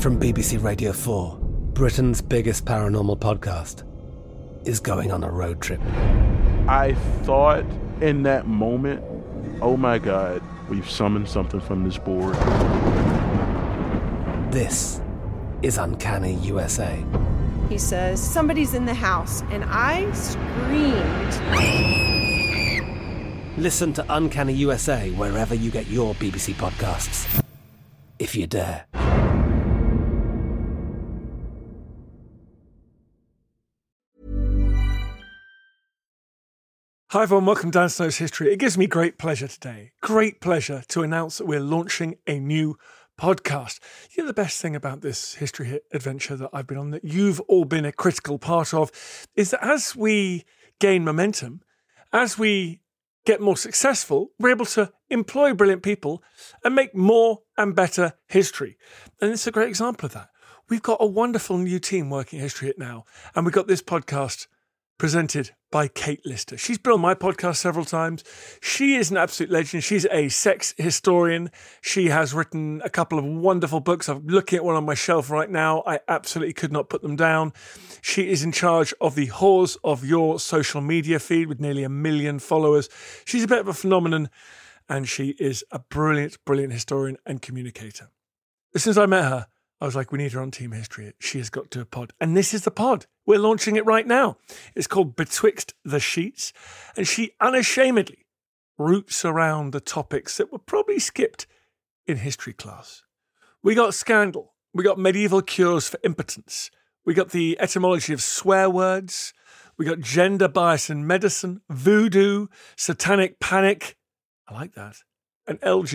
from BBC Radio 4, Britain's biggest paranormal podcast, is going on a road trip. I thought in that moment, oh my God, we've summoned something from this board. This is Uncanny USA. He says, somebody's in the house, and I screamed. Listen to Uncanny USA wherever you get your BBC podcasts, if you dare. Hi everyone, welcome to Dan Snow's History. It gives me great pleasure today, to announce that we're launching a new podcast. You know, the best thing about this history adventure that I've been on, that you've all been a critical part of, is that as we gain momentum, as we get more successful, we're able to employ brilliant people and make more and better history. And it's a great example of that. We've got a wonderful new team working History Hit now, and we've got this podcast presented by Kate Lister. She's been on my podcast several times. She is an absolute legend. She's a sex historian. She has written a couple of wonderful books. I'm looking at one on my shelf right now. I absolutely could not put them down. She is in charge of the Whores of Your social media feed with nearly 1 million followers. She's a bit of a phenomenon, and she is a brilliant, brilliant historian and communicator. As soon as I met her, I was like, we need her on Team History. She has got to do a pod. And this is the pod. We're launching it right now. It's called Betwixt the Sheets. And she unashamedly roots around the topics that were probably skipped in history class. We got scandal. We got medieval cures for impotence. We got the etymology of swear words. We got gender bias in medicine, voodoo, satanic panic. I like that. And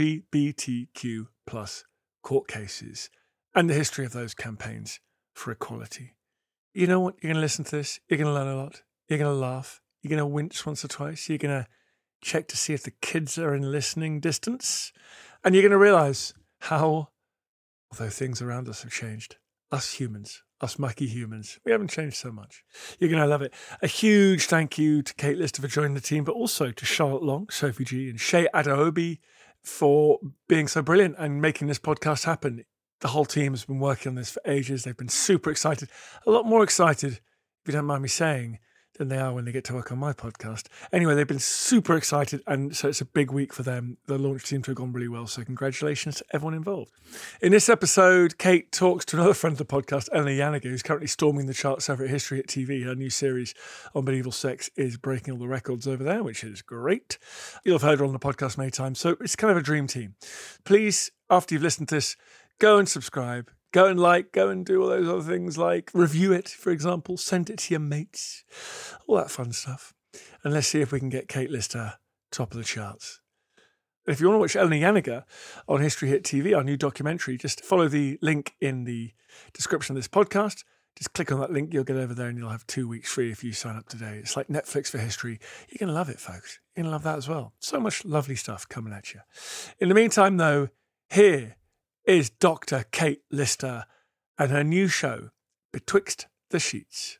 LGBTQ plus court cases. And the history of those campaigns for equality. You know what? You're going to listen to this. You're going to learn a lot. You're going to laugh. You're going to wince once or twice. You're going to check to see if the kids are in listening distance. And you're going to realise how, although things around us have changed, us humans, us mucky humans, we haven't changed so much. You're going to love it. A huge thank you to Kate Lister for joining the team, but also to Charlotte Long, Sophie G, and Shay Adaobi for being so brilliant and making this podcast happen. The whole team has been working on this for ages. They've been super excited. A lot more excited, if you don't mind me saying, than they are when they get to work on my podcast. Anyway, they've been super excited, and so it's a big week for them. The launch seemed to have gone really well, so congratulations to everyone involved. In this episode, Kate talks to another friend of the podcast, Eleanor Janega, who's currently storming the charts over at History Hit TV. Her new series on medieval sex is breaking all the records over there, which is great. You'll have heard her on the podcast many times, so it's kind of a dream team. Please, after you've listened to this, go and subscribe, go and like, go and do all those other things like review it, for example, send it to your mates, all that fun stuff. And let's see if we can get Kate Lister top of the charts. And if you want to watch Eleanor Janega on History Hit TV, our new documentary, just follow the link in the description of this podcast. Just click on that link, you'll get over there and you'll have 2 weeks free if you sign up today. It's like Netflix for history. You're going to love it, folks. You're going to love that as well. So much lovely stuff coming at you. In the meantime, though, here is Dr. Kate Lister and her new show, Betwixt the Sheets.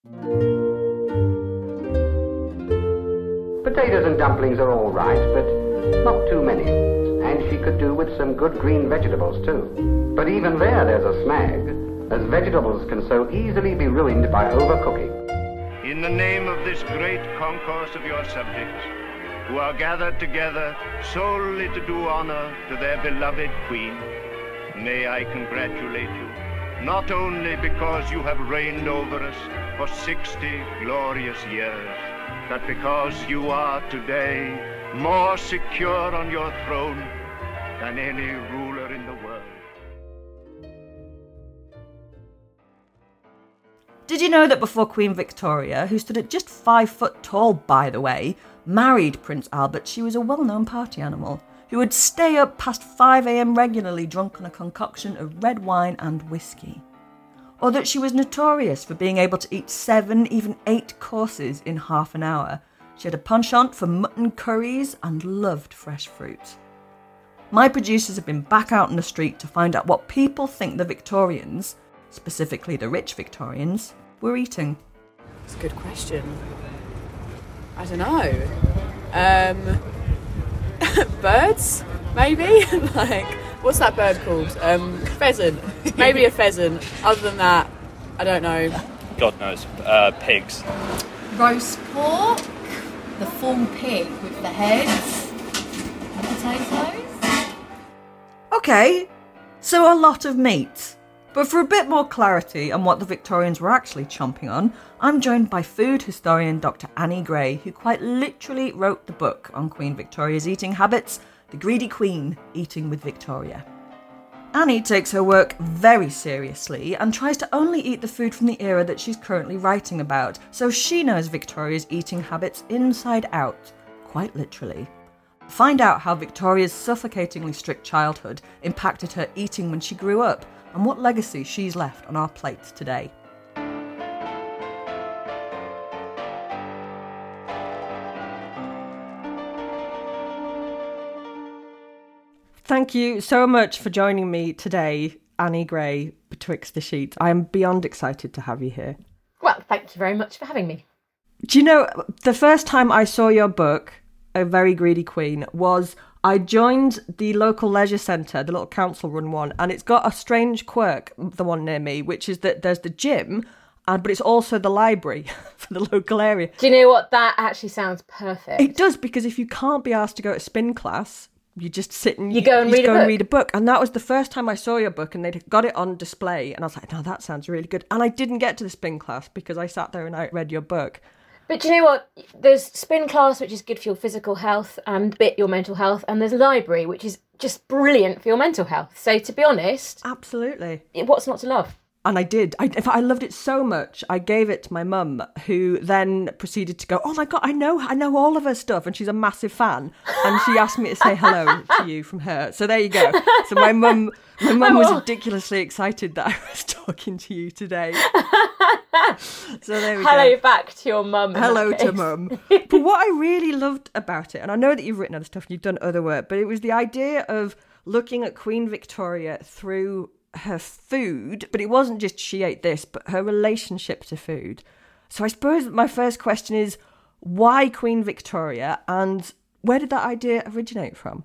Potatoes and dumplings are all right, but not too many. And she could do with some good green vegetables too. But even there's a snag, as vegetables can so easily be ruined by overcooking. In the name of this great concourse of your subjects, who are gathered together solely to do honor to their beloved queen, may I congratulate you, not only because you have reigned over us for 60 glorious years, but because you are today more secure on your throne than any ruler in the world. Did you know that before Queen Victoria, who stood at just 5 foot tall, by the way, married Prince Albert, she was a well-known party animal who would stay up past 5 a.m. regularly drunk on a concoction of red wine and whiskey? Or that she was notorious for being able to eat 7, even 8 courses in half an hour. She had a penchant for mutton curries and loved fresh fruit. My producers have been back out in the street to find out what people think the Victorians, specifically the rich Victorians, were eating. That's a good question. I don't know. Birds, maybe? Like What's that bird called? Pheasant. Maybe a pheasant. Other than that, I don't know. God knows. Pigs. Roast pork, the full pig with the heads, potatoes. Okay, so a lot of meat. But for a bit more clarity on what the Victorians were actually chomping on, I'm joined by food historian Dr. Annie Gray, who quite literally wrote the book on Queen Victoria's eating habits, The Greedy Queen Eating with Victoria. Annie takes her work very seriously and tries to only eat the food from the era that she's currently writing about, so she knows Victoria's eating habits inside out, quite literally. Find out how Victoria's suffocatingly strict childhood impacted her eating when she grew up, and what legacy she's left on our plates today. Thank you so much for joining me today, Annie Gray, Betwixt the Sheets. I am beyond excited to have you here. Well, thank you very much for having me. Do you know, the first time I saw your book, A Very Greedy Queen, was I joined the local leisure centre, the little council-run one, and it's got a strange quirk, the one near me, which is that there's the gym, but it's also the library for the local area. Do you know what? That actually sounds perfect. It does, because if you can't be asked to go to spin class, you just sit and you go and read a book. And that was the first time I saw your book, and they'd got it on display, and I was like, no, that sounds really good. And I didn't get to the spin class because I sat there and I read your book. But do you know what? There's spin class, which is good for your physical health and bit your mental health, and there's library, which is just brilliant for your mental health. So to be honest, absolutely, what's not to love? And I did. I loved it so much. I gave it to my mum, who then proceeded to go, oh my God, I know all of her stuff. And she's a massive fan. And she asked me to say hello to you from her. So there you go. So my mum was ridiculously excited that I was talking to you today. So there we go. Hello back to your mum. Hello to mum. But what I really loved about it, and I know that you've written other stuff and you've done other work, but it was the idea of looking at Queen Victoria through her food, but it wasn't just she ate this, but her relationship to food. So I suppose my first question is, why Queen Victoria, and where did that idea originate from?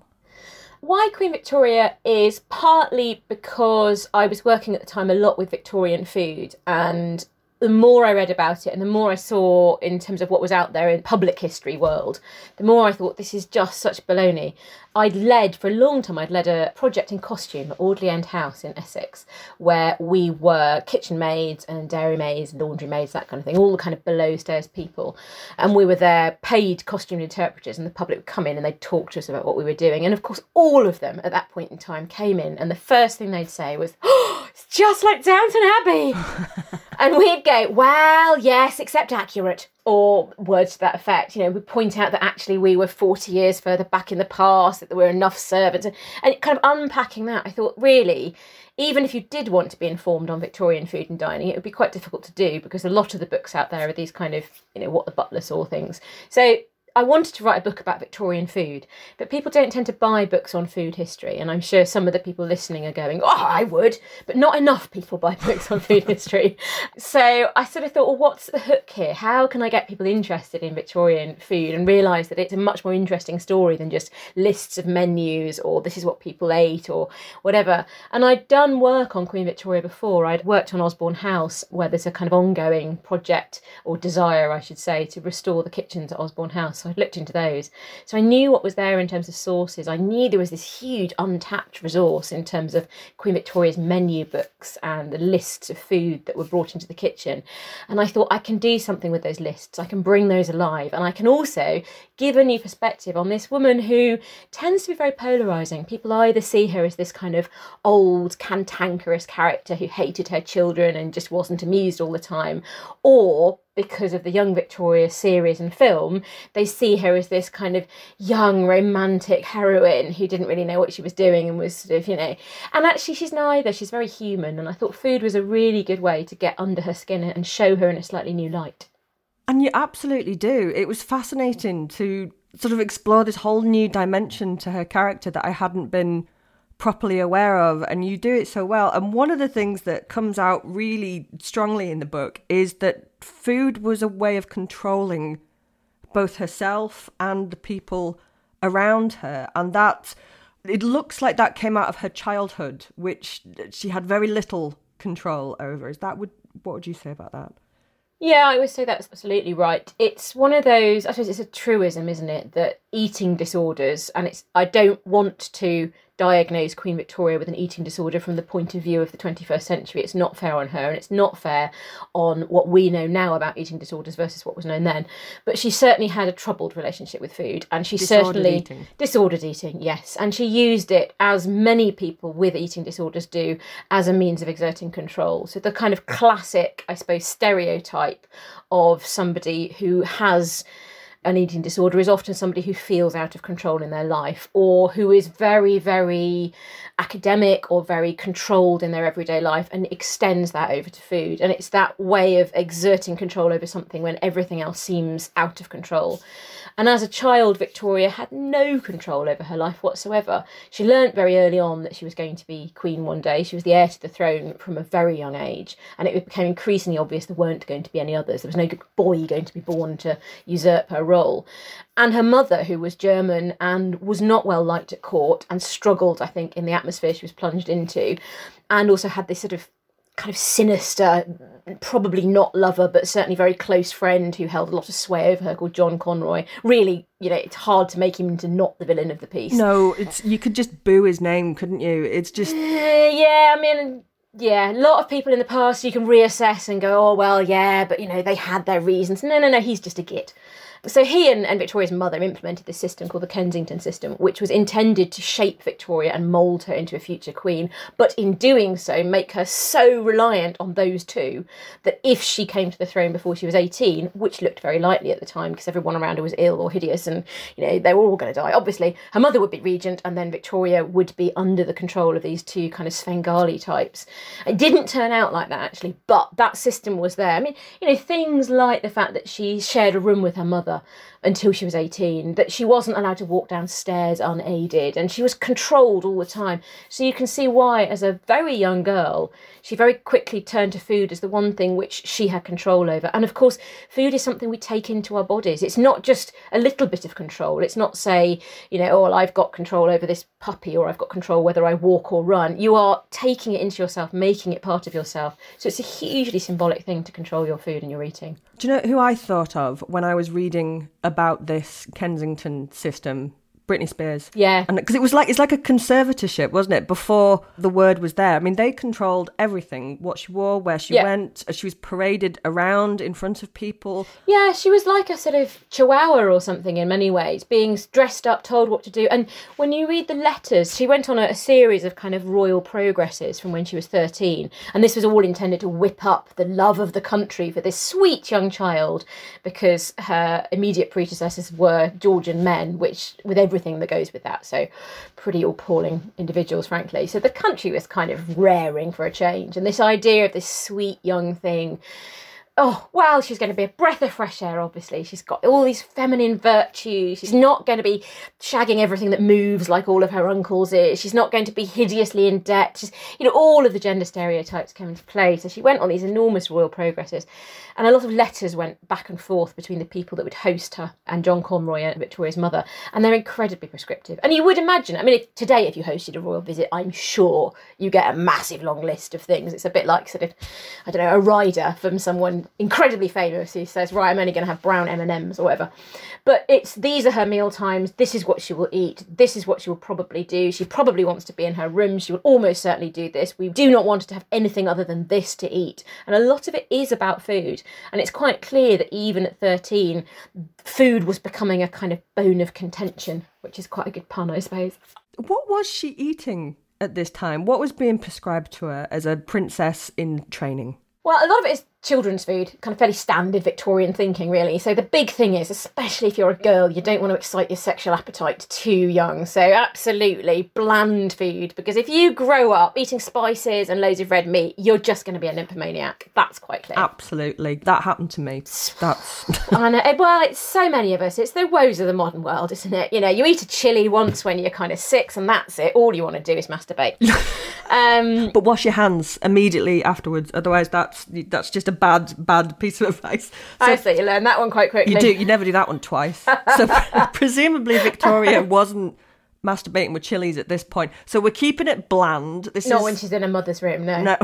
Why Queen Victoria is partly because I was working at the time a lot with Victorian food, and the more I read about it and the more I saw in terms of what was out there in public history world, the more I thought this is just such baloney. For a long time, I'd led a project in costume at Audley End House in Essex, where we were kitchen maids and dairy maids, laundry maids, that kind of thing, all the kind of below stairs people. And we were their paid costume interpreters, and the public would come in and they'd talk to us about what we were doing. And of course, all of them at that point in time came in, and the first thing they'd say was, oh, it's just like Downton Abbey. And we'd go, well, yes, except accurate. Or words to that effect. You know, we point out that actually we were 40 years further back in the past, that there were enough servants. And kind of unpacking that, I thought, really, even if you did want to be informed on Victorian food and dining, it would be quite difficult to do, because a lot of the books out there are these kind of, you know, what the butler saw things. So I wanted to write a book about Victorian food, but people don't tend to buy books on food history, and I'm sure some of the people listening are going, oh, I would, but not enough people buy books on food history. So I sort of thought, well, what's the hook here? How can I get people interested in Victorian food and realise that it's a much more interesting story than just lists of menus or this is what people ate or whatever. And I'd done work on Queen Victoria before. I'd worked on Osborne House, where there's a kind of ongoing project, or desire, I should say, to restore the kitchens at Osborne House. So I'd looked into those. So I knew what was there in terms of sources. I knew there was this huge untapped resource in terms of Queen Victoria's menu books and the lists of food that were brought into the kitchen. And I thought, I can do something with those lists. I can bring those alive. And I can also give a new perspective on this woman who tends to be very polarising. People either see her as this kind of old, cantankerous character who hated her children and just wasn't amused all the time, or because of the Young Victoria series and film, they see her as this kind of young, romantic heroine who didn't really know what she was doing and was sort of, you know... And actually, she's neither. She's very human, and I thought food was a really good way to get under her skin and show her in a slightly new light. And you absolutely do. It was fascinating to sort of explore this whole new dimension to her character that I hadn't been properly aware of, and you do it so well. And one of the things that comes out really strongly in the book is that food was a way of controlling both herself and the people around her, and that it looks like that came out of her childhood, which she had very little control over. What would you say about that? Yeah, I would say that's absolutely right. It's one of those, I suppose it's a truism, isn't it, that eating disorders, and I don't want to diagnose Queen Victoria with an eating disorder from the point of view of the 21st century. It's not fair on her, and it's not fair on what we know now about eating disorders versus what was known then. But she certainly had a troubled relationship with food, and she disordered eating, yes, and she used it, as many people with eating disorders do, as a means of exerting control. So the kind of classic, I suppose, stereotype of somebody who has an eating disorder is often somebody who feels out of control in their life, or who is very, very academic or very controlled in their everyday life and extends that over to food. And it's that way of exerting control over something when everything else seems out of control. And as a child, Victoria had no control over her life whatsoever. She learnt very early on that she was going to be queen one day. She was the heir to the throne from a very young age, and it became increasingly obvious there weren't going to be any others. There was no boy going to be born to usurp her role. And her mother, who was German and was not well liked at court and struggled, I think, in the atmosphere she was plunged into, and also had this sort of kind of sinister, probably not lover, but certainly very close friend who held a lot of sway over her, called John Conroy. Really, it's hard to make him into not the villain of the piece. No, you could just boo his name, couldn't you? It's just... Yeah, a lot of people in the past you can reassess and go, oh, well, yeah, but, they had their reasons. No, he's just a git. So he and Victoria's mother implemented this system called the Kensington system, which was intended to shape Victoria and mould her into a future queen, but in doing so make her so reliant on those two that if she came to the throne before she was 18, which looked very likely at the time because everyone around her was ill or hideous and they were all going to die, obviously her mother would be regent and then Victoria would be under the control of these two kind of Svengali types. It didn't turn out like that actually, but that system was there. Things like the fact that she shared a room with her mother until she was 18, that she wasn't allowed to walk downstairs unaided, and she was controlled all the time. So you can see why, as a very young girl, she very quickly turned to food as the one thing which she had control over. And of course, food is something we take into our bodies. It's not just a little bit of control. It's not say, well, I've got control over this puppy, or I've got control whether I walk or run. You are taking it into yourself, making it part of yourself. So it's a hugely symbolic thing to control your food and your eating. Do you know who I thought of when I was reading about this Kensington system? Britney Spears. Yeah. And because it's like a conservatorship, wasn't it? Before the word was there. They controlled everything, what she wore, where she went. She was paraded around in front of people. Yeah, she was like a sort of chihuahua or something in many ways, being dressed up, told what to do. And when you read the letters, she went on a series of kind of royal progresses from when she was 13. And this was all intended to whip up the love of the country for this sweet young child, because her immediate predecessors were Georgian men, which, with everything that goes with that, so pretty appalling individuals, frankly. So the country was kind of raring for a change, and this idea of this sweet young thing, oh, well, she's going to be a breath of fresh air, obviously. She's got all these feminine virtues. She's not going to be shagging everything that moves like all of her uncles is. She's not going to be hideously in debt. She's, all of the gender stereotypes come into play. So she went on these enormous royal progresses. And a lot of letters went back and forth between the people that would host her and John Conroy and Victoria's mother. And they're incredibly prescriptive. And you would imagine, today if you hosted a royal visit, I'm sure you get a massive long list of things. It's a bit like sort of, a rider from someone incredibly famous who says, right, I'm only going to have brown M&Ms or whatever. But these are her meal times. This is what she will eat. This is what she will probably do. She probably wants to be in her room. She will almost certainly do this. We do not want her to have anything other than this to eat. And a lot of it is about food. And it's quite clear that even at 13, food was becoming a kind of bone of contention, which is quite a good pun, I suppose. What was she eating at this time? What was being prescribed to her as a princess in training? Well, a lot of it is children's food, kind of fairly standard Victorian thinking, really. So the big thing is, especially if you're a girl, you don't want to excite your sexual appetite too young. So absolutely bland food, because if you grow up eating spices and loads of red meat, you're just going to be a nymphomaniac. That's quite clear. Absolutely. That happened to me. I know. Well, it's so many of us. It's the woes of the modern world, isn't it? You eat a chili once when you're kind of 6 and that's it. All you want to do is masturbate. But wash your hands immediately afterwards. Otherwise, that's just a bad piece of advice. I see, you learn that one quite quickly. You never do that one twice. So presumably Victoria wasn't masturbating with chilies at this point. So we're keeping it bland. Not when she's in her mother's room, no. No.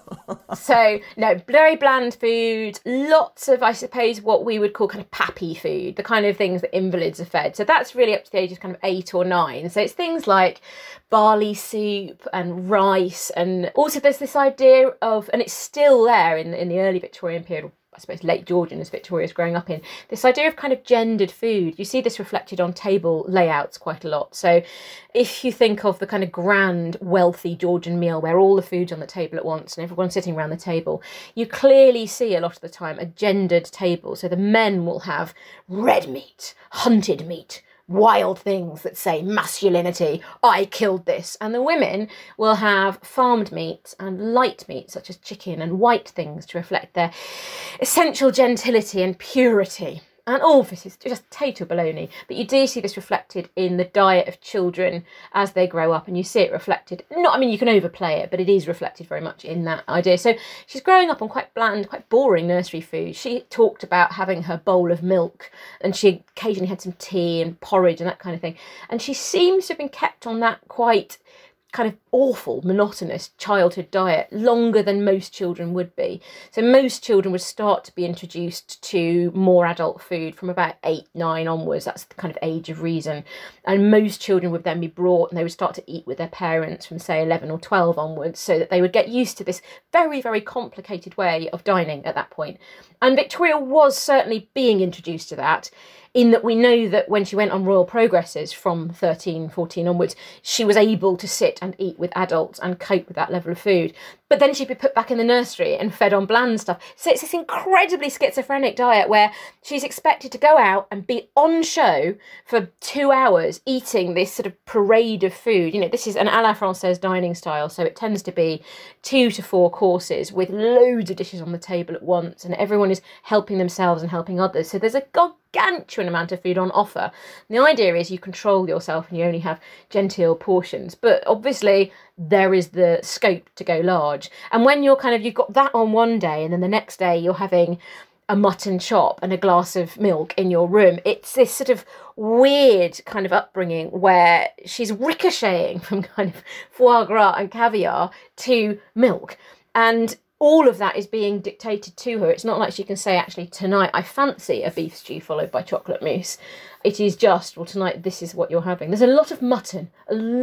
So, no, very bland food. Lots of, I suppose, what we would call kind of pappy food, the kind of things that invalids are fed. So that's really up to the age of kind of 8 or 9. So it's things like barley soup and rice. And also there's this idea of, and it's still there in the early Victorian period, I suppose late Georgian as Victoria's growing up in, this idea of kind of gendered food. You see this reflected on table layouts quite a lot. So if you think of the kind of grand, wealthy Georgian meal where all the food's on the table at once and everyone's sitting around the table, you clearly see a lot of the time a gendered table. So the men will have red meat, hunted meat, wild things that say masculinity, I killed this. And the women will have farmed meat and light meat, such as chicken, and white things to reflect their essential gentility and purity. And all of this is just total baloney. But you do see this reflected in the diet of children as they grow up, and you see it reflected, you can overplay it, but it is reflected very much in that idea. So she's growing up on quite bland, quite boring nursery food. She talked about having her bowl of milk, and she occasionally had some tea and porridge and that kind of thing. And she seems to have been kept on that quite kind of awful, monotonous childhood diet longer than most children would be. So most children would start to be introduced to more adult food from about 8, 9 onwards. That's the kind of age of reason. And most children would then be brought and they would start to eat with their parents from, say, 11 or 12 onwards, so that they would get used to this very, very complicated way of dining at that point. And Victoria was certainly being introduced to that, in that we know that when she went on Royal Progresses from 13, 14 onwards, she was able to sit and eat with adults and cope with that level of food. But then she'd be put back in the nursery and fed on bland stuff. So it's this incredibly schizophrenic diet where she's expected to go out and be on show for 2 hours eating this sort of parade of food. You know, this is an à la Française dining style, so it tends to be 2 to 4 courses with loads of dishes on the table at once, and everyone is helping themselves and helping others. So there's a gargantuan amount of food on offer. And the idea is you control yourself and you only have genteel portions. But obviously there is the scope to go large. And when you've got that on one day and then the next day you're having a mutton chop and a glass of milk in your room, it's this sort of weird kind of upbringing where she's ricocheting from kind of foie gras and caviar to milk. And all of that is being dictated to her. It's not like she can say, actually, tonight I fancy a beef stew followed by chocolate mousse. It is just, well, tonight this is what you're having. There's a lot of mutton.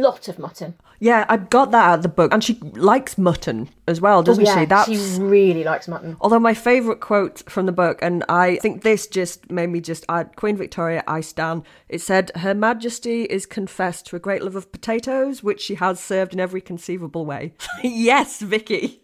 Yeah, I got that out of the book. And she likes mutton as well, doesn't she? She really likes mutton. Although my favourite quote from the book, and I think this just made me Queen Victoria, I stan. It said, "Her Majesty is confessed to a great love of potatoes, which she has served in every conceivable way." Yes, Vicky.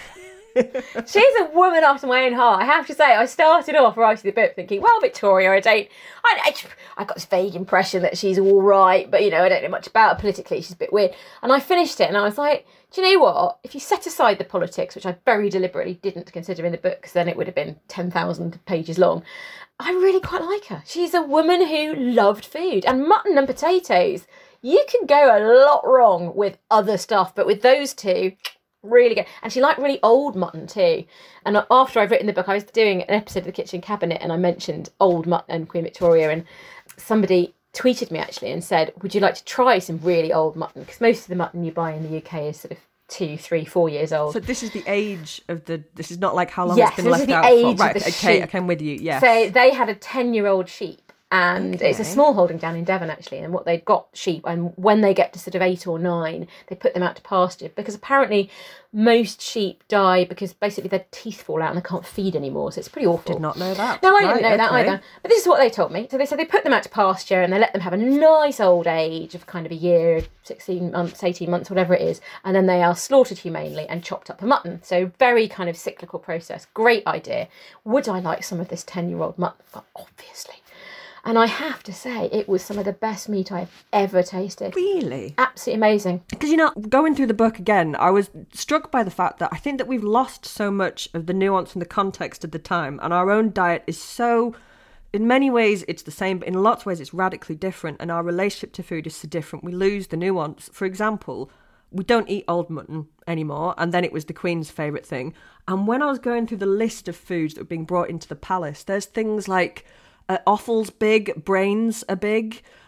She's a woman after my own heart. I have to say, I started off writing the book thinking, well, Victoria, I got this vague impression that she's all right, but, I don't know much about her politically. She's a bit weird. And I finished it and I was like, do you know what? If you set aside the politics, which I very deliberately didn't consider in the book, because then it would have been 10,000 pages long, I really quite like her. She's a woman who loved food, and mutton and potatoes. You can go a lot wrong with other stuff, but with those two, really good. And she liked really old mutton too. And after I've written the book, I was doing an episode of The Kitchen Cabinet and I mentioned old mutton and Queen Victoria, and somebody tweeted me actually and said, would you like to try some really old mutton? Because most of the mutton you buy in the UK is sort of 2, 3, 4 years old. So this is the age of this is not like how long it's been left out for. Right, okay, I'm with you, yeah. So they had a 10-year-old sheep. And it's a small holding down in Devon, actually. And what they've got sheep, and when they get to sort of 8 or 9, they put them out to pasture. Because apparently most sheep die because basically their teeth fall out and they can't feed anymore. So it's pretty awful. Did not know that. No, I didn't know that either. But this is what they told me. So they said they put them out to pasture and they let them have a nice old age of kind of a year, 16 months, 18 months, whatever it is. And then they are slaughtered humanely and chopped up for mutton. So very kind of cyclical process. Great idea. Would I like some of this 10-year-old mutton? Well, obviously. And I have to say, it was some of the best meat I've ever tasted. Really? Absolutely amazing. Because, going through the book again, I was struck by the fact that I think that we've lost so much of the nuance and the context of the time. And our own diet is so, in many ways, it's the same, but in lots of ways, it's radically different. And our relationship to food is so different. We lose the nuance. For example, we don't eat old mutton anymore. And then it was the Queen's favourite thing. And when I was going through the list of foods that were being brought into the palace, there's things like offal's big, brains are big,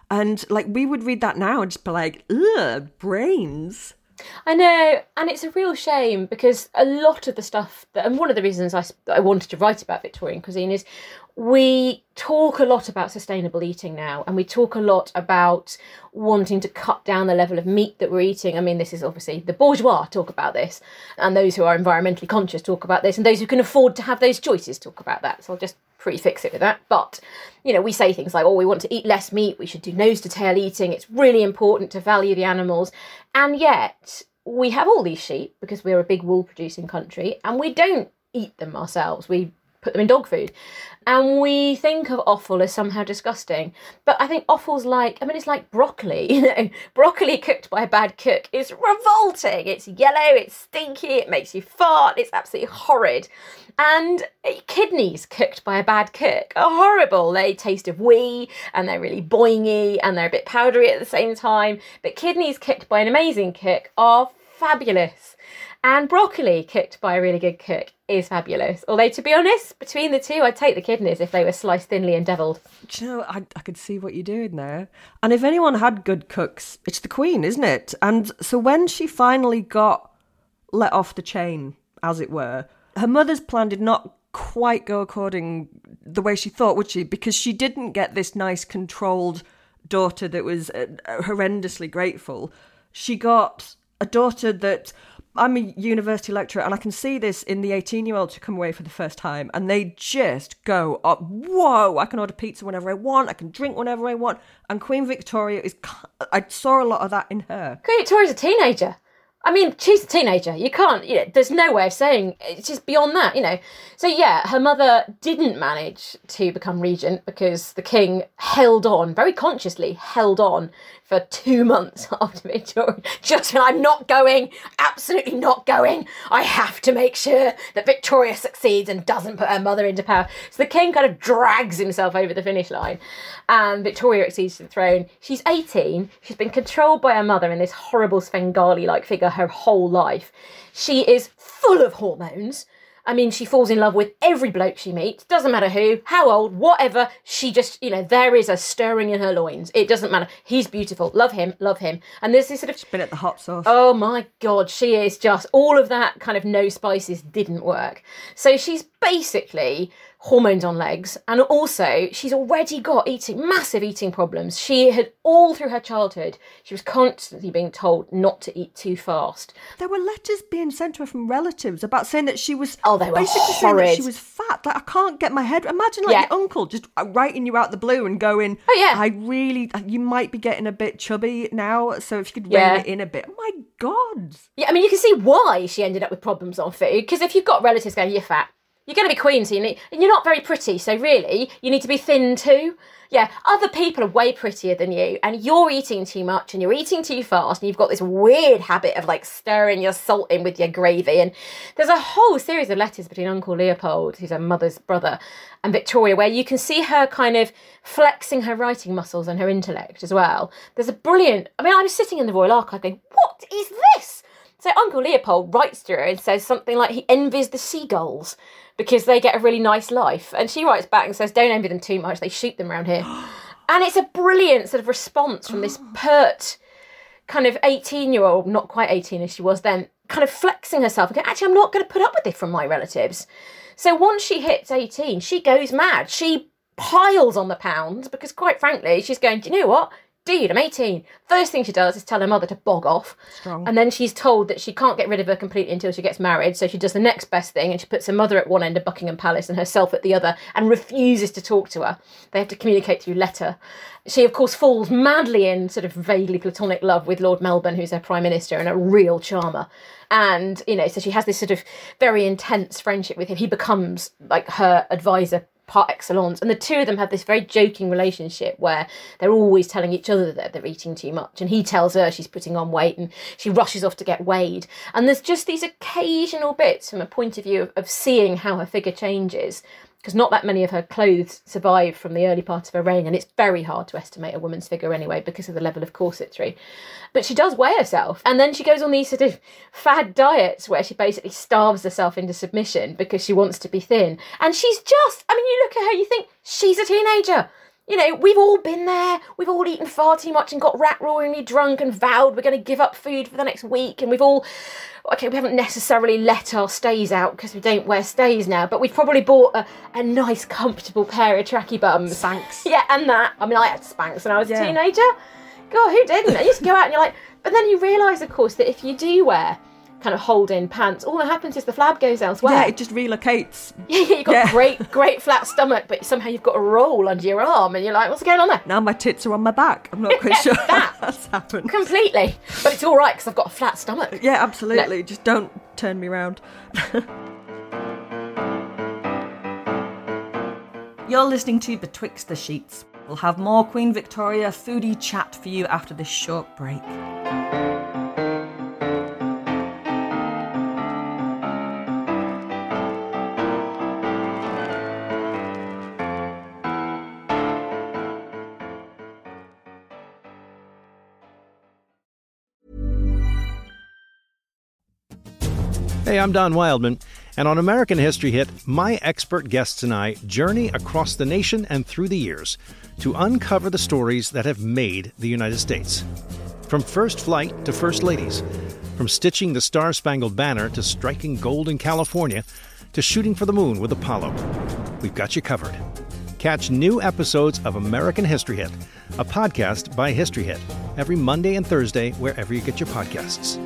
And like we would read that now and just be like, ugh, brains. I know, and it's a real shame because a lot of the stuff and one of the reasons I wanted to write about Victorian cuisine is we talk a lot about sustainable eating now, and we talk a lot about wanting to cut down the level of meat that we're eating. I mean, this is obviously the bourgeois talk about this, and those who are environmentally conscious talk about this, and those who can afford to have those choices talk about that. So I'll just prefix it with that. But, we say things like, we want to eat less meat, we should do nose to tail eating, it's really important to value the animals. And yet we have all these sheep because we're a big wool producing country, and we don't eat them ourselves. We put them in dog food. And we think of offal as somehow disgusting. But I think offal's it's like broccoli. Broccoli cooked by a bad cook is revolting. It's yellow, it's stinky, it makes you fart, it's absolutely horrid. And kidneys cooked by a bad cook are horrible. They taste of wee, and they're really boingy, and they're a bit powdery at the same time. But kidneys cooked by an amazing cook are fabulous. And broccoli cooked by a really good cook is fabulous. Although, to be honest, between the two, I'd take the kidneys if they were sliced thinly and devilled. Do you know, I could see what you're doing there. And if anyone had good cooks, it's the Queen, isn't it? And so when she finally got let off the chain, as it were, her mother's plan did not quite go according the way she thought, would she? Because she didn't get this nice, controlled daughter that was horrendously grateful. She got a daughter that... I'm a university lecturer, and I can see this in the 18-year-olds who come away for the first time, and they just go up, whoa, I can order pizza whenever I want, I can drink whenever I want, and Queen Victoria I saw a lot of that in her. Queen Victoria's a teenager. I mean, she's a teenager. You can't, there's no way of saying, it's just beyond that, So yeah, her mother didn't manage to become regent because the king held on, very consciously held on for 2 months after Victoria. Just when I'm not going, absolutely not going, I have to make sure that Victoria succeeds and doesn't put her mother into power. So the king kind of drags himself over the finish line and Victoria accedes to the throne. She's 18. She's been controlled by her mother in this horrible Svengali-like figure her whole life. She is full of hormones. I mean, she falls in love with every bloke she meets. Doesn't matter who, how old, whatever. She just, there is a stirring in her loins. It doesn't matter. He's beautiful. Love him, love him. And there's this sort of... She's been at the hot sauce. Oh my God, she is just... All of that kind of no spices didn't work. So she's basically hormones on legs, and also she's already got massive eating problems. She had, all through her childhood, she was constantly being told not to eat too fast. There were letters being sent to her from relatives about saying that she was... Oh, they were basically horrid. Saying that she was fat. Like, I can't get my head... Imagine your uncle just writing you out the blue and going, oh yeah, you might be getting a bit chubby now, so if you could rein it in a bit. Oh my God. Yeah, I mean, you can see why she ended up with problems on food, because if you've got relatives going, you're fat, you're going to be queen, so and you're not very pretty, so really, you need to be thin too. Yeah, other people are way prettier than you, and you're eating too much, and you're eating too fast, and you've got this weird habit of stirring your salt in with your gravy. And there's a whole series of letters between Uncle Leopold, who's her mother's brother, and Victoria, where you can see her kind of flexing her writing muscles and her intellect as well. There's a brilliant... I mean, I was sitting in the Royal Archive going, what is this? So Uncle Leopold writes to her and says something like he envies the seagulls because they get a really nice life. And she writes back and says, don't envy them too much, they shoot them around here. And it's a brilliant sort of response from this pert kind of 18-year-old, not quite 18 as she was then, kind of flexing herself and going, actually, I'm not going to put up with this from my relatives. So once she hits 18, she goes mad. She piles on the pounds because, quite frankly, she's going, do you know what? Dude, I'm 18. First thing she does is tell her mother to bog off. Strong. And then she's told that she can't get rid of her completely until she gets married. So she does the next best thing and she puts her mother at one end of Buckingham Palace and herself at the other and refuses to talk to her. They have to communicate through letter. She, of course, falls madly in sort of vaguely platonic love with Lord Melbourne, who's her Prime Minister and a real charmer. And, so she has this sort of very intense friendship with him. He becomes like her advisor par excellence, and the two of them have this very joking relationship where they're always telling each other that they're eating too much, and he tells her she's putting on weight and she rushes off to get weighed. And there's just these occasional bits from a point of view of seeing how her figure changes, because not that many of her clothes survive from the early part of her reign, and it's very hard to estimate a woman's figure anyway because of the level of corsetry. But she does weigh herself, and then she goes on these sort of fad diets where she basically starves herself into submission because she wants to be thin. And she's just, I mean, you look at her, you think, she's a teenager. You know, we've all been there. We've all eaten far too much and got rat-roaringly drunk and vowed we're going to give up food for the next week. And we've all, okay, we haven't necessarily let our stays out because we don't wear stays now, but we've probably bought a nice, comfortable pair of tracky bums. Spanx. Yeah, and that. I mean, I had Spanx when I was a teenager. God, who didn't? I used to go out and you're like, but then you realise, of course, that if you do wear kind of hold-in pants, all that happens is the flab goes elsewhere. Yeah, it just relocates. Yeah, you've got great flat stomach, but somehow you've got a roll under your arm, and you're like, what's going on there? Now my tits are on my back. I'm not quite sure that's happened. Completely. But it's all right, because I've got a flat stomach. Yeah, absolutely. No. Just don't turn me around. You're listening to Betwixt the Sheets. We'll have more Queen Victoria foodie chat for you after this short break. Hey, I'm Don Wildman, and on American History Hit, my expert guests and I journey across the nation and through the years to uncover the stories that have made the United States. From first flight to first ladies, from stitching the Star-Spangled Banner to striking gold in California to shooting for the moon with Apollo, we've got you covered. Catch new episodes of American History Hit, a podcast by History Hit, every Monday and Thursday wherever you get your podcasts.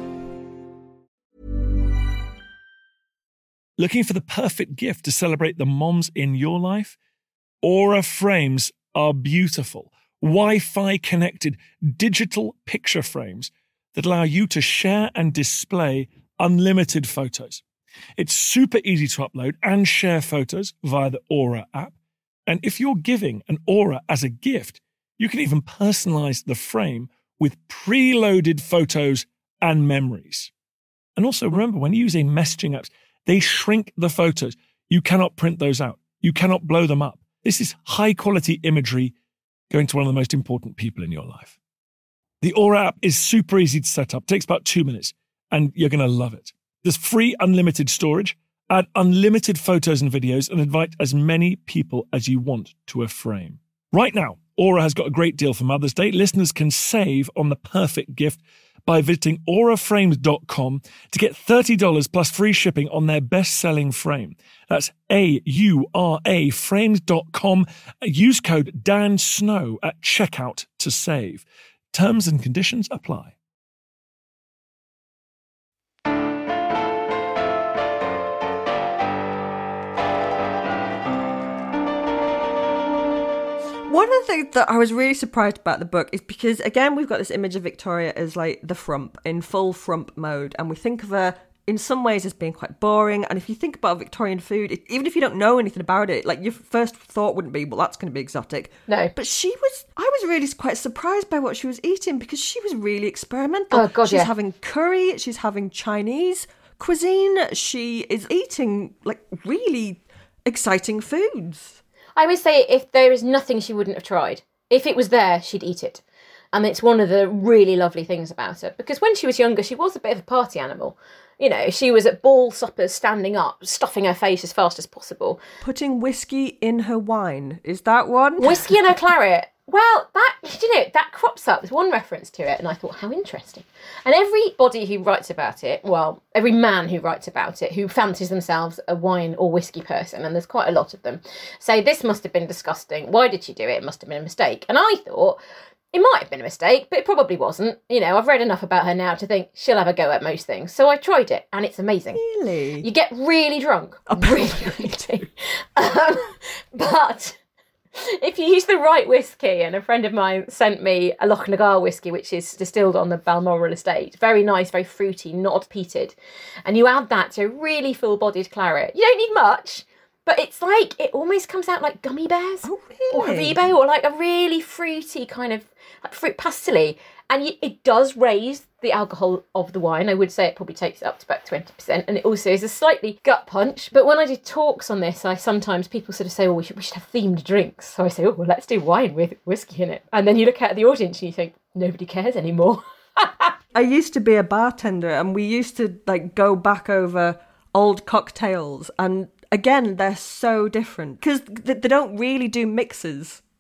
Looking for the perfect gift to celebrate the moms in your life? Aura frames are beautiful, Wi-Fi connected digital picture frames that allow you to share and display unlimited photos. It's super easy to upload and share photos via the Aura app. And if you're giving an Aura as a gift, you can even personalize the frame with preloaded photos and memories. And also remember, when using messaging apps, they shrink the photos. You cannot print those out. You cannot blow them up. This is high quality imagery going to one of the most important people in your life. The Aura app is super easy to set up. It takes about 2 minutes and you're going to love it. There's free unlimited storage, add unlimited photos and videos, and invite as many people as you want to a frame. Right now, Aura has got a great deal for Mother's Day. Listeners can save on the perfect gift by visiting auraframes.com to get $30 plus free shipping on their best-selling frame. That's AURA frames.com. Use code DANSNOW at checkout to save. Terms and conditions apply. One of the things that I was really surprised about the book is because, again, we've got this image of Victoria as like the frump, in full frump mode, and we think of her in some ways as being quite boring. And if you think about Victorian food, even if you don't know anything about it, like your first thought wouldn't be, well, that's going to be exotic. No. But I was really quite surprised by what she was eating because she was really experimental. Oh, God, she's having curry, she's having Chinese cuisine, she is eating like really exciting foods. I would say if there is nothing she wouldn't have tried, if it was there, she'd eat it. And it's one of the really lovely things about her. Because when she was younger, she was a bit of a party animal. You know, she was at ball suppers standing up, stuffing her face as fast as possible. Putting whiskey in her wine. Is that one? Whiskey in her claret. Well, that crops up. There's one reference to it, and I thought, how interesting. And everybody who writes about it, well, every man who writes about it, who fancies themselves a wine or whiskey person, and there's quite a lot of them, say, this must have been disgusting. Why did she do it? It must have been a mistake. And I thought, it might have been a mistake, but it probably wasn't. You know, I've read enough about her now to think she'll have a go at most things. So I tried it, and it's amazing. Really? You get really drunk. Really, really do. But if you use the right whiskey, and a friend of mine sent me a Lochnagar whiskey, which is distilled on the Balmoral estate, very nice, very fruity, not peated, and you add that to a really full-bodied claret, you don't need much, but it's like, it almost comes out like gummy bears. Oh, really? Or Haribo, or like a really fruity kind of like fruit pastilly, and it does raise the alcohol of the wine. I would say it probably takes it up to about 20%, and it also is a slightly gut punch. But when I do talks on this, sometimes people sort of say, we should have themed drinks. So I say, well, let's do wine with whiskey in it. And then you look at the audience and you think, nobody cares anymore. I used to be a bartender, and we used to like go back over old cocktails, and again, they're so different because they don't really do mixes.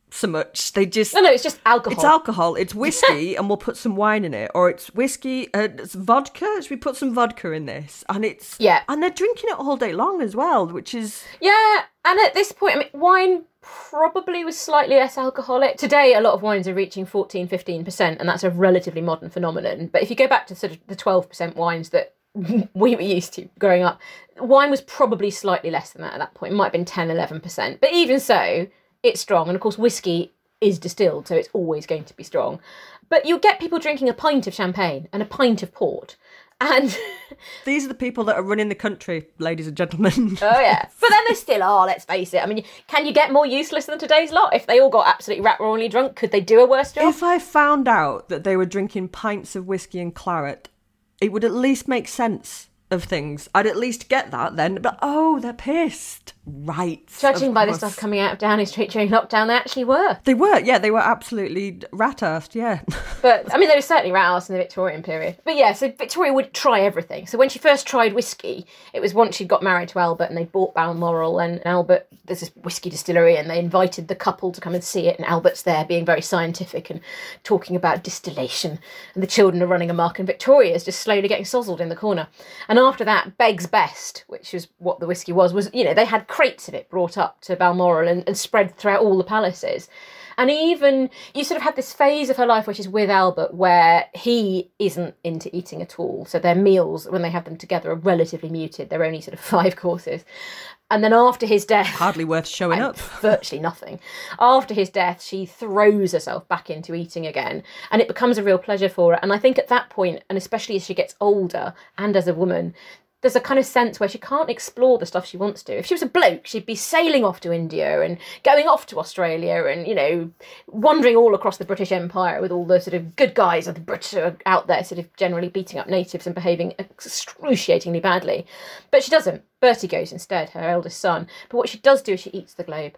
so much. They just... No, it's just alcohol. It's alcohol. It's whiskey, and we'll put some wine in it. Or it's whiskey, it's vodka. Should we put some vodka in this? And it's... Yeah. And they're drinking it all day long as well, which is... Yeah, and at this point, I mean, wine probably was slightly less alcoholic. Today, a lot of wines are reaching 14, 15%, and that's a relatively modern phenomenon. But if you go back to sort of the 12% wines that we were used to growing up, wine was probably slightly less than that at that point. It might have been 10, 11%. But even so, it's strong. And of course, whiskey is distilled, so it's always going to be strong. But you'll get people drinking a pint of champagne and a pint of port. And these are the people that are running the country, ladies and gentlemen. Oh, yeah. But then they still are, let's face it. I mean, can you get more useless than today's lot? If they all got absolutely rat-roaringly drunk, could they do a worse job? If I found out that they were drinking pints of whiskey and claret, it would at least make sense of things. I'd at least get that then. But, oh, they're pissed. Right. Judging by the stuff coming out of Downing Street during lockdown, they actually were. They were, yeah. They were absolutely rat-arsed, yeah. But, I mean, they were certainly rat-arsed in the Victorian period. But yeah, so Victoria would try everything. So when she first tried whiskey, it was once she'd got married to Albert and they bought Balmoral, and Albert, there's this whiskey distillery, and they invited the couple to come and see it, and Albert's there being very scientific and talking about distillation, and the children are running amok, and Victoria's just slowly getting sozzled in the corner. And after that, Beg's Best, which is what the whiskey was, you know, they had crates of it brought up to Balmoral and spread throughout all the palaces. And even, you sort of had this phase of her life where she's with Albert where he isn't into eating at all. So their meals, when they have them together, are relatively muted. They're only sort of 5 courses. And then after his death... Hardly worth showing up. Virtually nothing. After his death, she throws herself back into eating again. And it becomes a real pleasure for her. And I think at that point, and especially as she gets older and as a woman, there's a kind of sense where she can't explore the stuff she wants to. If she was a bloke, she'd be sailing off to India and going off to Australia and, you know, wandering all across the British Empire with all the sort of good guys of the British who are out there sort of generally beating up natives and behaving excruciatingly badly. But she doesn't. Bertie goes instead, her eldest son. But what she does do is she eats the globe.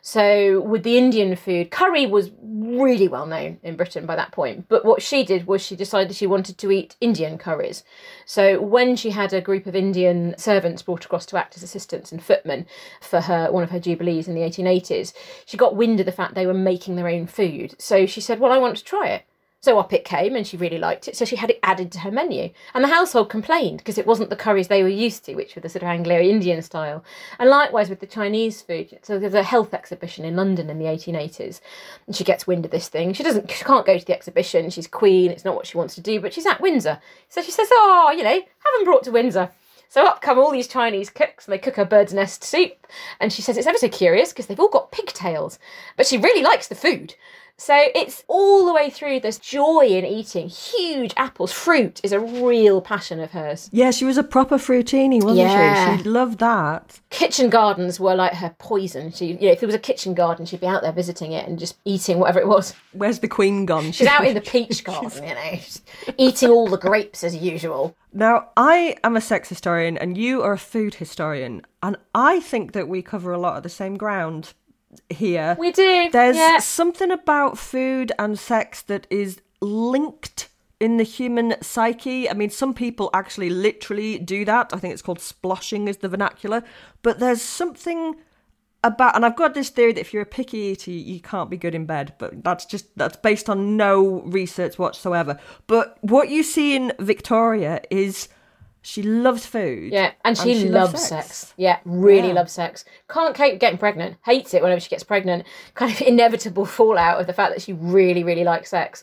So with the Indian food, curry was really well known in Britain by that point. But what she did was she decided she wanted to eat Indian curries. So when she had a group of Indian servants brought across to act as assistants and footmen for one of her jubilees in the 1880s, she got wind of the fact they were making their own food. So she said, well, I want to try it. So up it came, and she really liked it, so she had it added to her menu. And the household complained, because it wasn't the curries they were used to, which were the sort of Anglo-Indian style. And likewise with the Chinese food. So there's a health exhibition in London in the 1880s, and she gets wind of this thing. She can't go to the exhibition, she's queen, it's not what she wants to do, but she's at Windsor. So she says, oh, you know, have them brought to Windsor. So up come all these Chinese cooks, and they cook her bird's nest soup. And she says it's ever so curious, because they've all got pigtails. But she really likes the food. So it's all the way through, there's joy in eating. Huge apples. Fruit is a real passion of hers. Yeah, she was a proper fruitini, wasn't she? She loved that. Kitchen gardens were like her poison. She, you know, if there was a kitchen garden, she'd be out there visiting it and just eating whatever it was. Where's the Queen gone? She's out in the peach garden, you know, eating all the grapes as usual. Now, I am a sex historian and you are a food historian. And I think that we cover a lot of the same ground here. We do. There's something about food and sex that is linked in the human psyche. I mean, some people actually literally do that. I think it's called sploshing is the vernacular. But there's something about, and I've got this theory that if you're a picky eater, you can't be good in bed. But that's based on no research whatsoever. But what you see in Victoria is she loves food. Yeah, and she loves sex. Yeah, really loves sex. Can't cope getting pregnant. Hates it whenever she gets pregnant. Kind of inevitable fallout of the fact that she really, really likes sex.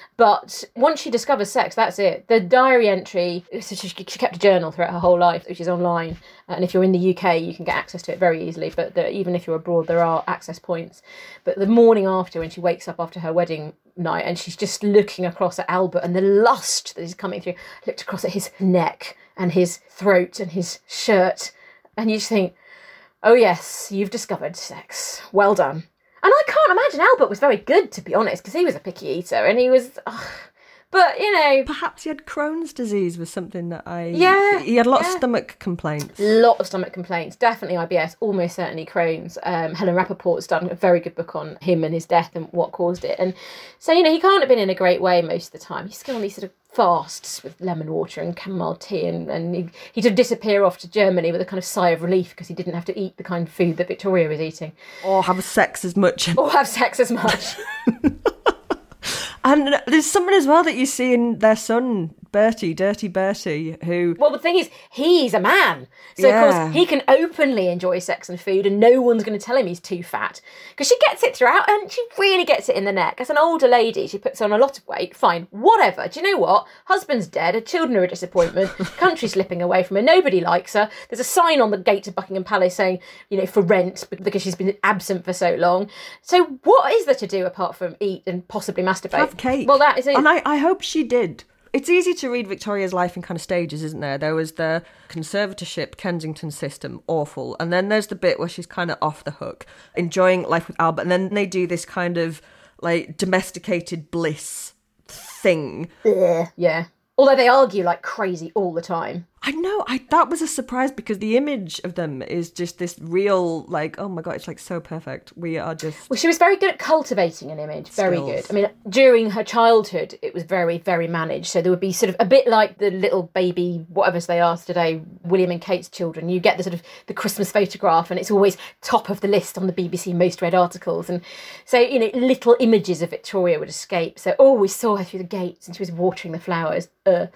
But once she discovers sex, that's it. The diary entry, so she kept a journal throughout her whole life, which is online. And if you're in the UK, you can get access to it very easily. But even if you're abroad, there are access points. But the morning after, when she wakes up after her wedding night, and she's just looking across at Albert and the lust that is coming through, looked across at his neck and his throat and his shirt. And you just think, oh yes, you've discovered sex. Well done. And I can't imagine Albert was very good, to be honest, because he was a picky eater and he was... But, you know... Perhaps he had Crohn's disease was something that Yeah. He had a lot of stomach complaints. Lot of stomach complaints. Definitely IBS, almost certainly Crohn's. Helen Rappaport's done a very good book on him and his death and what caused it. And so, you know, he can't have been in a great way most of the time. He's going on these sort of fasts with lemon water and chamomile tea, and he'd sort of disappear off to Germany with a kind of sigh of relief because he didn't have to eat the kind of food that Victoria was eating. Or have sex as much. And there's someone as well that you see in their son, Bertie, Dirty Bertie, who... Well, the thing is, he's a man. So, of course, he can openly enjoy sex and food and no one's going to tell him he's too fat. Because she gets it throughout and she really gets it in the neck. As an older lady, she puts on a lot of weight. Fine, whatever. Do you know what? Husband's dead, her children are a disappointment, country's slipping away from her, nobody likes her. There's a sign on the gate of Buckingham Palace saying, you know, for rent, because she's been absent for so long. So what is there to do apart from eat and possibly masturbate? Have cake. Well, that is it. And I hope she did. It's easy to read Victoria's life in kind of stages, isn't there? There was the conservatorship, Kensington system, awful. And then there's the bit where she's kind of off the hook, enjoying life with Albert. And then they do this kind of like domesticated bliss thing. Yeah. Although they argue like crazy all the time. I know, that was a surprise because the image of them is just this real, like, oh my God, it's like so perfect. We are just... Well, she was very good at cultivating an image, very good. I mean, during her childhood, it was very, very managed. So there would be sort of a bit like the little baby, whatever they are today, William and Kate's children. You get the sort of the Christmas photograph and it's always top of the list on the BBC most read articles. And so, you know, little images of Victoria would escape. So, we saw her through the gates and she was watering the flowers.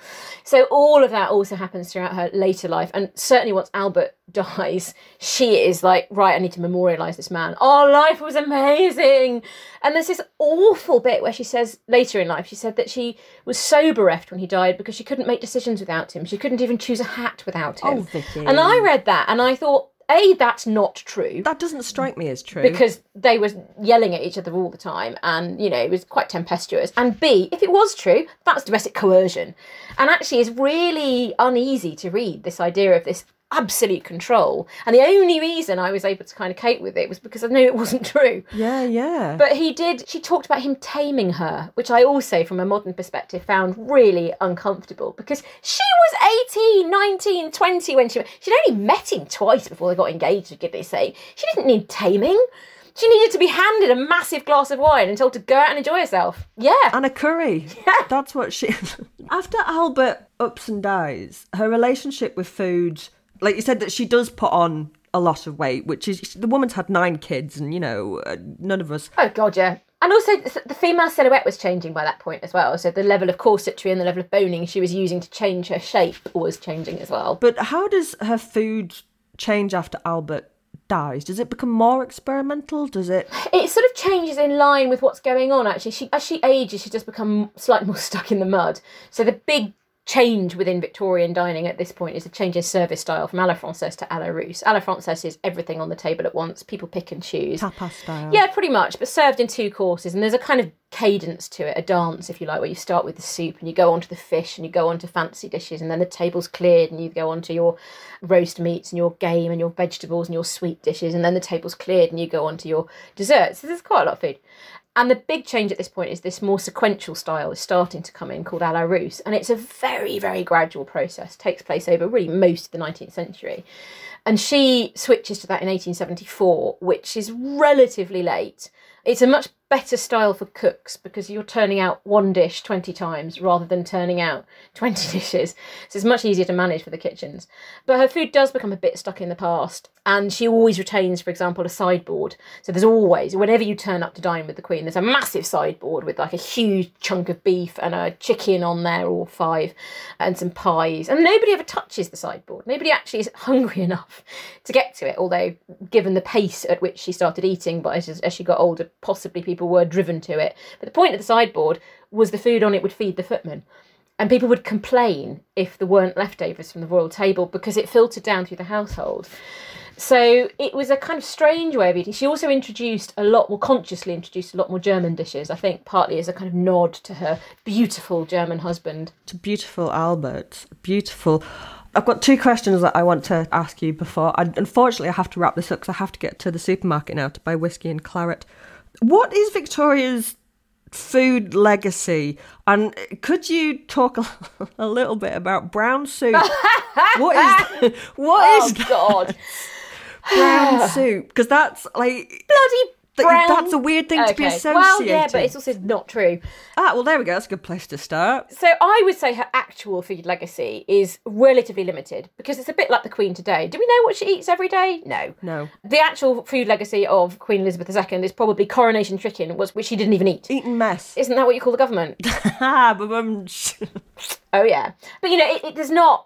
So all of that also happens throughout her later life, and certainly once Albert dies, she is like, right, I need to memorialise this man. Oh, life was amazing. And there's this awful bit where she says, later in life, she said that she was so bereft when he died because she couldn't make decisions without him. She couldn't even choose a hat without him. Oh, Vicky. And I read that and I thought, A, that's not true. That doesn't strike me as true. Because they were yelling at each other all the time and, you know, it was quite tempestuous. And B, if it was true, that's domestic coercion. And actually it's really uneasy to read this idea of this absolute control. And the only reason I was able to kind of cope with it was because I knew it wasn't true. Yeah. But she talked about him taming her, which I also, from a modern perspective, found really uncomfortable because she was 18, 19, 20 when she'd only met him twice before they got engaged, for goodness sake. She didn't need taming. She needed to be handed a massive glass of wine and told to go out and enjoy herself. Yeah. And a curry. Yeah. That's what she... After Albert ups and dies, her relationship with food... Like you said, that she does put on a lot of weight, which is... The woman's had 9 kids and, you know, none of us... Oh, God, yeah. And also, the female silhouette was changing by that point as well. So the level of corsetry and the level of boning she was using to change her shape was changing as well. But how does her food change after Albert dies? Does it become more experimental? Does it... It sort of changes in line with what's going on, actually. As she ages, she just become slightly more stuck in the mud. So the big change within Victorian dining at this point is a change in service style from à la française to à la russe. À la française is everything on the table at once. People pick and choose. Tapas style. Yeah, pretty much, but served in 2 courses. And there's a kind of cadence to it, a dance, if you like, where you start with the soup and you go on to the fish and you go on to fancy dishes and then the table's cleared and you go on to your roast meats and your game and your vegetables and your sweet dishes and then the table's cleared and you go on to your desserts. So there's quite a lot of food. And the big change at this point is this more sequential style is starting to come in called à la russe. And it's a very, very gradual process. It takes place over really most of the 19th century. And she switches to that in 1874, which is relatively late. It's a much better style for cooks because you're turning out one dish 20 times rather than turning out 20 dishes. So it's much easier to manage for the kitchens. But her food does become a bit stuck in the past. And she always retains, for example, a sideboard. So there's always, whenever you turn up to dine with the Queen, there's a massive sideboard with like a huge chunk of beef and a chicken on there, or 5, and some pies. And nobody ever touches the sideboard. Nobody actually is hungry enough to get to it. Although, given the pace at which she started eating, but as she got older, possibly people were driven to it. But the point of the sideboard was the food on it would feed the footmen. And people would complain if there weren't leftovers from the royal table because it filtered down through the household. So it was a kind of strange way of eating. She also consciously introduced a lot more German dishes, I think partly as a kind of nod to her beautiful German husband. To beautiful Albert. Beautiful. I've got 2 questions that I want to ask you before. Unfortunately, I have to wrap this up because I have to get to the supermarket now to buy whiskey and claret. What is Victoria's food legacy. And could you talk a little bit about brown soup? What is God. brown soup? Because that's like... Bloody brown... That's a weird thing to be associated. Well, yeah, but it's also not true. Well, there we go. That's a good place to start. So I would say her actual food legacy is relatively limited because it's a bit like the Queen today. Do we know what she eats every day? No. The actual food legacy of Queen Elizabeth II is probably coronation chicken, which she didn't even eat. Eaten mess. Isn't that what you call the government? Oh, yeah. But, it does not...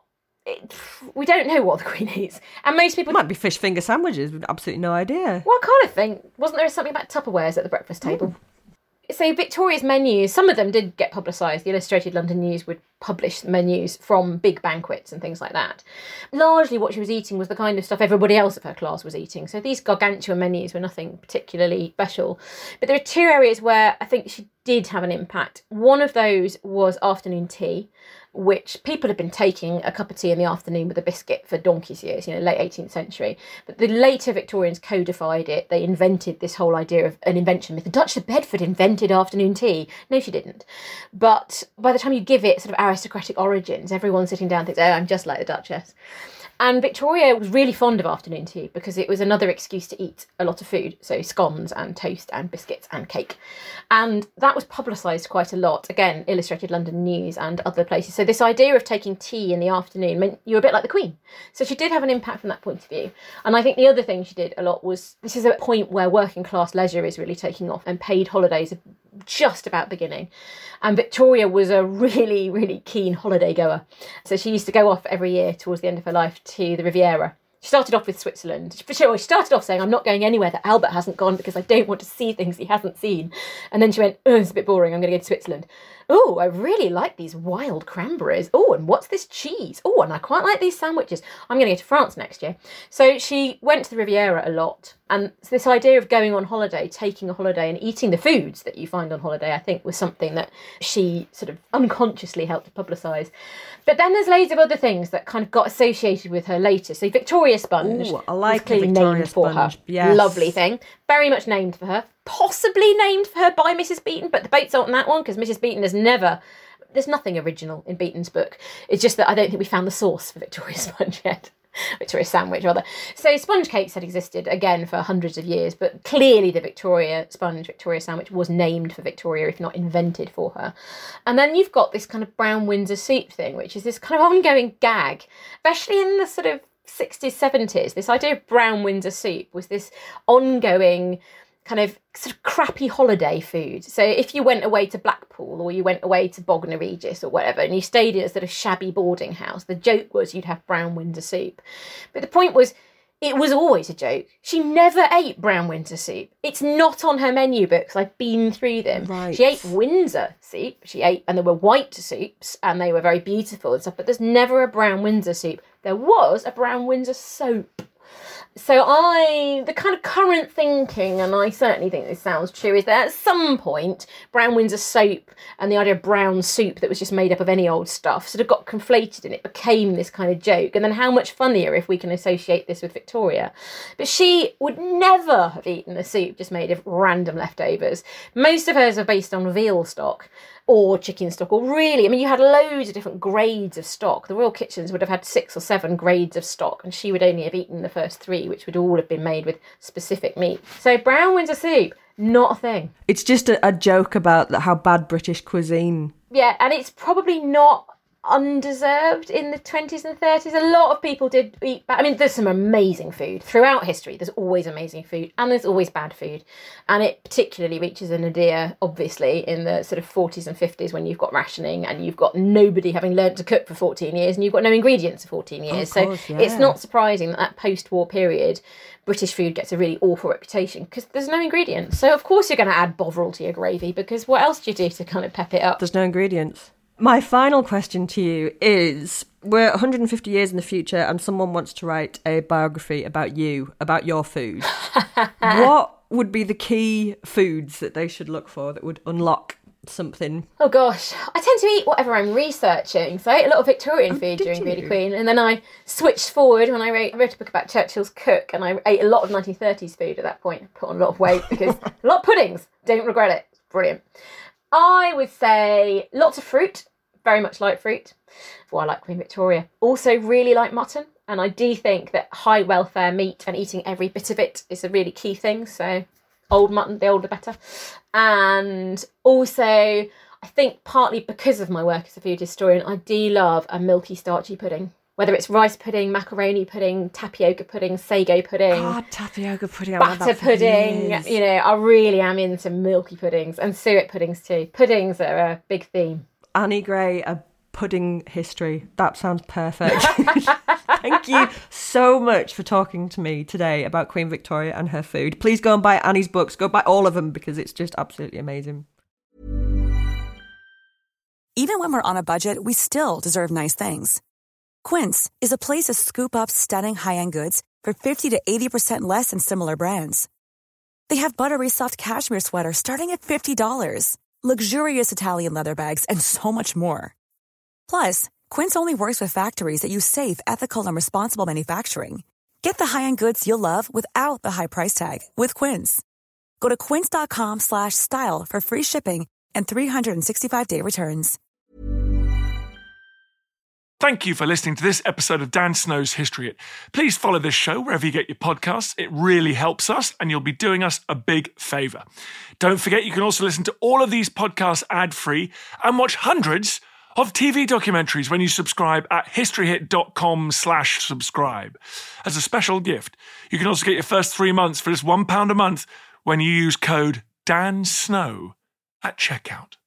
we don't know what the Queen eats. And most people... It might be fish finger sandwiches, we've absolutely no idea. Well, I kind of think... Wasn't there something about Tupperwares at the breakfast table? So Victoria's menus, some of them did get publicised. The Illustrated London News would publish menus from big banquets and things like that. Largely what she was eating was the kind of stuff everybody else of her class was eating. So these gargantuan menus were nothing particularly special. But there are two areas where I think she did have an impact. One of those was afternoon tea, which people had been taking a cup of tea in the afternoon with a biscuit for donkey's years, late 18th century. But the later Victorians codified it. They invented this whole idea of an invention myth. The Duchess of Bedford invented afternoon tea. No, she didn't. But by the time you give it sort of aristocratic origins, everyone's sitting down and thinks, oh, I'm just like the Duchess. And Victoria was really fond of afternoon tea because it was another excuse to eat a lot of food. So scones and toast and biscuits and cake. And that was publicised quite a lot. Again, Illustrated London News and other places. So this idea of taking tea in the afternoon meant you were a bit like the Queen. So she did have an impact from that point of view. And I think the other thing she did a lot was, this is a point where working class leisure is really taking off and paid holidays are just about beginning. And Victoria was a really, really keen holiday goer. So she used to go off every year towards the end of her life to the Riviera. She started off with Switzerland. She started off saying, I'm not going anywhere that Albert hasn't gone because I don't want to see things he hasn't seen. And then she went, oh, it's a bit boring, I'm going to go to Switzerland. Oh, I really like these wild cranberries. Oh, and what's this cheese? Oh, and I quite like these sandwiches. I'm going to go to France next year. So she went to the Riviera a lot. And this idea of going on holiday, taking a holiday and eating the foods that you find on holiday, I think was something that she sort of unconsciously helped to publicise. But then there's loads of other things that kind of got associated with her later. So Victoria Sponge I like was clearly Victoria named for her. Sponge. Yes. Lovely thing. Very much named for her. Possibly named for her by Mrs. Beeton, but the boat's on that one because Mrs. Beeton has never... There's nothing original in Beeton's book. It's just that I don't think we found the source for Victoria Sponge yet. Victoria Sandwich, rather. So sponge cakes had existed, again, for hundreds of years, but clearly the Victoria Sponge, Victoria Sandwich, was named for Victoria, if not invented for her. And then you've got this kind of brown Windsor soup thing, which is this kind of ongoing gag, especially in the sort of 60s, 70s. This idea of brown Windsor soup was this ongoing kind of sort of crappy holiday food. So if you went away to Blackpool or you went away to Bognor Regis or whatever and you stayed in a sort of shabby boarding house, the joke was you'd have brown Windsor soup. But the point was, it was always a joke. She never ate brown Windsor soup. It's not on her menu books. I've been through them. Right. She ate Windsor soup. And there were white soups and they were very beautiful and stuff, but there's never a brown Windsor soup. There was a brown Windsor soap. So the kind of current thinking, and I certainly think this sounds true, is that at some point, brown Windsor soap and the idea of brown soup that was just made up of any old stuff sort of got conflated and it became this kind of joke. And then how much funnier if we can associate this with Victoria. But she would never have eaten a soup just made of random leftovers. Most of hers are based on veal stock or chicken stock, or really, I mean, you had loads of different grades of stock. The Royal Kitchens would have had 6 or 7 grades of stock, and she would only have eaten the first 3, which would all have been made with specific meat. So brown Windsor soup, not a thing. It's just a joke about how bad British cuisine. Yeah, and it's probably not undeserved in the 20s and 30s. A lot of people did eat bad. I mean, there's some amazing food throughout history. There's always amazing food and there's always bad food, and it particularly reaches a nadir obviously in the sort of 40s and 50s when you've got rationing and you've got nobody having learnt to cook for 14 years and you've got no ingredients for 14 years. Course, yeah. It's not surprising that post-war period British food gets a really awful reputation because there's no ingredients. So of course you're going to add Bovril to your gravy, because what else do you do to kind of pep it up? There's no ingredients. My final question to you is, we're 150 years in the future and someone wants to write a biography about you, about your food. What would be the key foods that they should look for that would unlock something? Oh gosh, I tend to eat whatever I'm researching. So I ate a lot of Victorian food during Beauty Queen, and then I switched forward when I wrote a book about Churchill's cook, and I ate a lot of 1930s food at that point. Put on a lot of weight because a lot of puddings. Don't regret it. Brilliant. I would say lots of fruit, very much like fruit. Well, I like Queen Victoria. Also really like mutton. And I do think that high welfare meat and eating every bit of it is a really key thing. So old mutton, the older better. And also, I think partly because of my work as a food historian, I do love a milky, starchy pudding. Whether it's rice pudding, macaroni pudding, tapioca pudding, sago pudding. God, tapioca pudding. Batter pudding. You know, I really am into milky puddings and suet puddings too. Puddings are a big theme. Annie Gray, a pudding history. That sounds perfect. Thank you so much for talking to me today about Queen Victoria and her food. Please go and buy Annie's books. Go buy all of them because it's just absolutely amazing. Even when we're on a budget, we still deserve nice things. Quince is a place to scoop up stunning high-end goods for 50 to 80% less than similar brands. They have buttery soft cashmere sweaters starting at $50, luxurious Italian leather bags, and so much more. Plus, Quince only works with factories that use safe, ethical, and responsible manufacturing. Get the high-end goods you'll love without the high price tag with Quince. Go to quince.com/style for free shipping and 365-day returns. Thank you for listening to this episode of Dan Snow's History Hit. Please follow this show wherever you get your podcasts. It really helps us and you'll be doing us a big favour. Don't forget you can also listen to all of these podcasts ad-free and watch hundreds of TV documentaries when you subscribe at historyhit.com/subscribe. As a special gift, you can also get your first 3 months for just £1 a month when you use code DANSNOW at checkout.